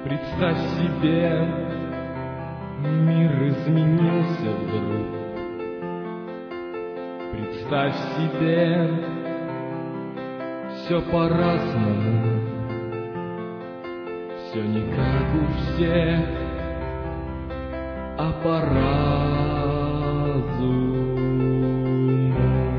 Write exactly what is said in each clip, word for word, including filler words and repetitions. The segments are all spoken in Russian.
Представь себе, мир изменился вдруг. Представь себе, все по-разному, все не как у всех, а по-разному.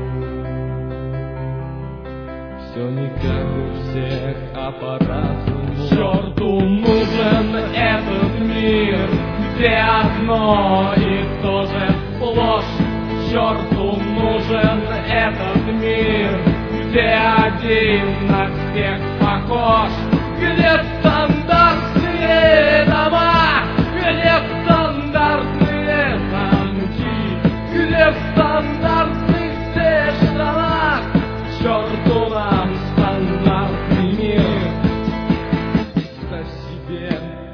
Все не как у всех, а по-разному. Черту нужен этот мир, где одно и то же сплошь. Черту нужен этот мир, где один на всех похож. Где стандартные дома, где стандартные замки, где в стандартных все штанах. Черту нам стандартный мир. Представь себе,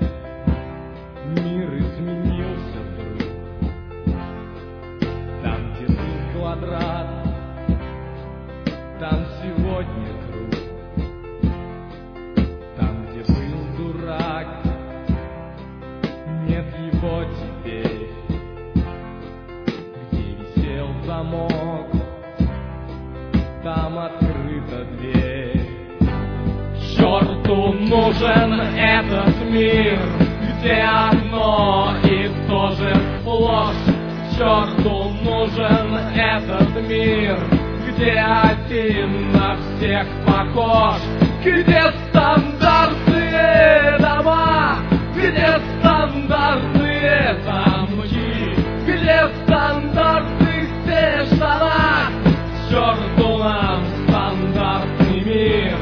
мир изменился вдруг. Там, где был квадрат, там сегодня круг. Там, где был дурак, нет его теперь. Где висел замок, там открыта дверь. Черту нужен этот мир, где одно и то же сплошь. Черту нужен этот мир, где один на всех похож. Где стандартные дома, где стандартные замки, где в стандартных все штанах. Черту нам стандартный мир.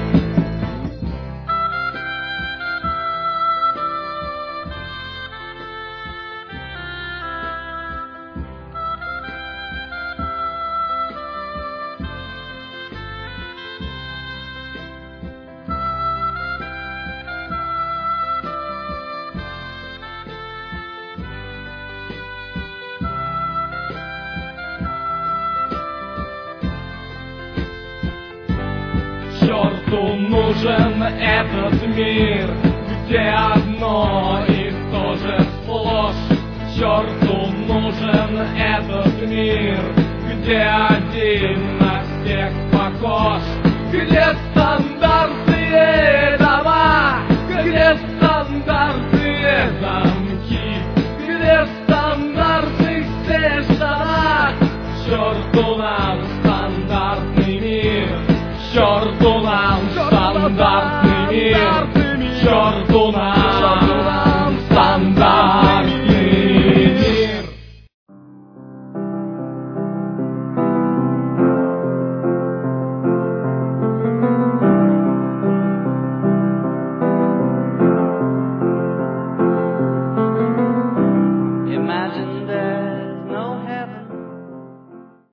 Черту нужен этот мир, где одно и то же сплошь. Черту нужен этот мир, где один на всех похож. Где стандартные дома, где стандартные замки, где в стандартных все штанах. Черту нам стандартный мир. Черту нам стандартный мир.